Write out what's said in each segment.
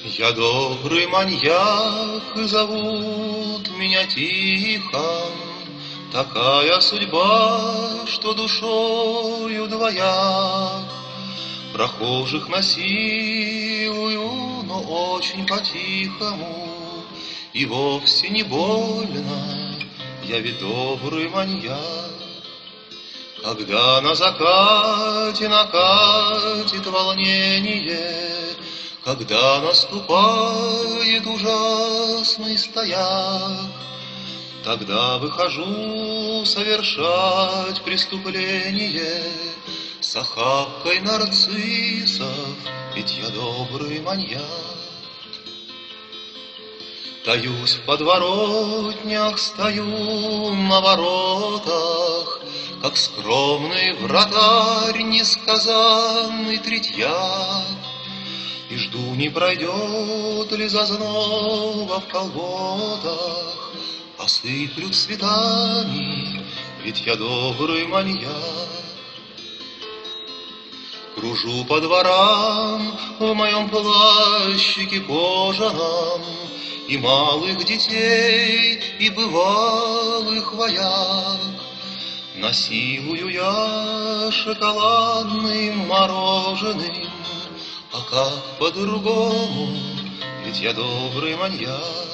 Я добрый маньяк, и зовут меня Тихон. Такая судьба, что душою двояк. Прохожих насилую, но очень по-тихому, и вовсе не больно, я ведь добрый маньяк. Когда на закате накатит волнение, когда наступает ужасный стояк, тогда выхожу совершать преступление с охапкой нарциссов, ведь я добрый маньяк. Таюсь в подворотнях, стою на воротах, как скромный вратарь, несказанный третьяк, и жду, не пройдет ли зазноба в колготах, осыплют цветами, ведь я добрый маньяк. Кружу по дворам в моем плащике кожаном, и малых детей, и бывалых вояк. Насилую я шоколадным мороженым, а как по-другому, ведь я добрый маньяк.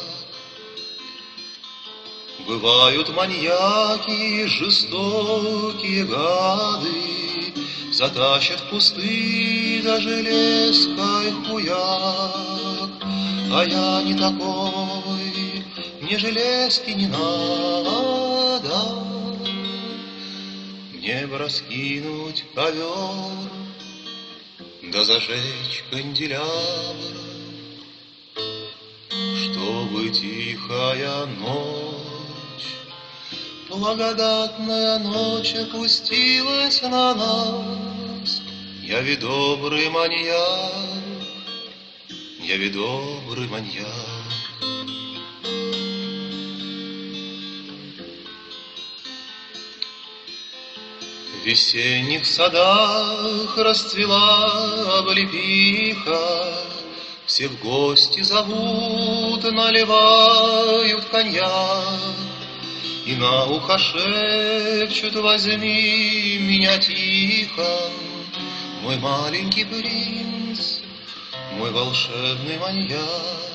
Бывают маньяки, жестокие гады, затащат в кусты за железкой хуяк. А я не такой, мне железки не надо. Мне бы раскинуть ковер, да зажечь канделябр, чтобы тихая ночь, благодатная ночь опустилась на нас. Я ведь добрый маньяк, я ведь добрый маньяк. В весенних садах расцвела облепиха, все в гости зовут, наливают коньяк, и на ухо шепчут: возьми меня, Тихон, мой маленький принц, мой волшебный маньяк.